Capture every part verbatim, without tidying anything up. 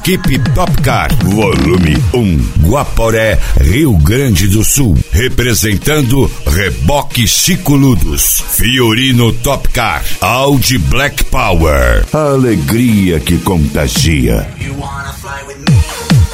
Equipe Topcar, volume um, Guaporé, Rio Grande do Sul. Representando Reboque Chico Ludos, Fiorino Topcar, Audi Black Power. A alegria que contagia. You wanna fly with me?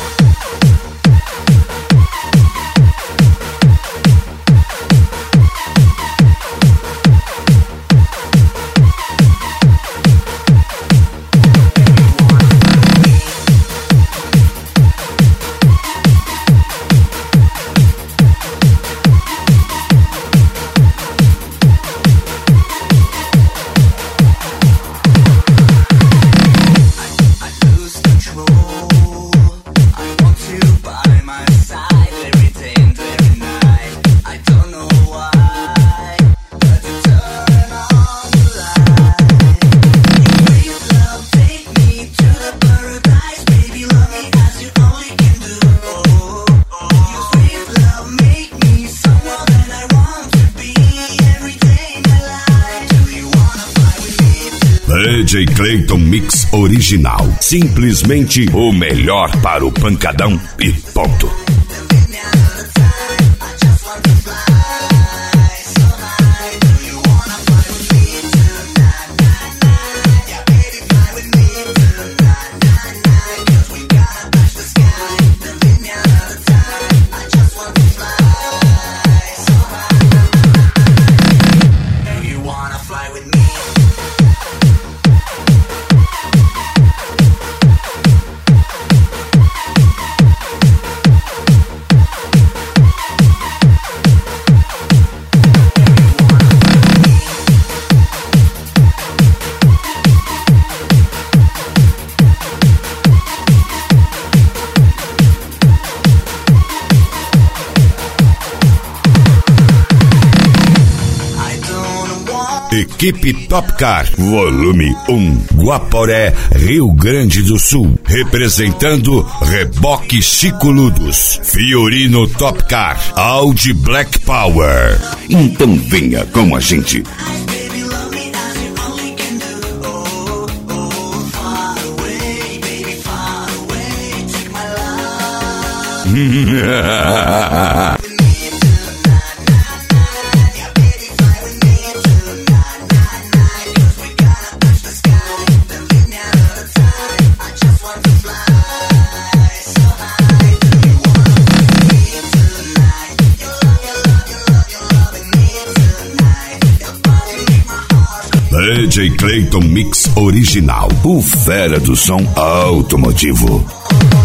D J Clayton Mix Original. Simplesmente o melhor para o pancadão e ponto. Equipe Topcar, volume um, Guaporé, Rio Grande do Sul. Representando Reboque Chico Ludos, Fiorino Topcar, Audi Black Power. Então venha com a gente. D J Clayton Mix Original, o fera do som automotivo.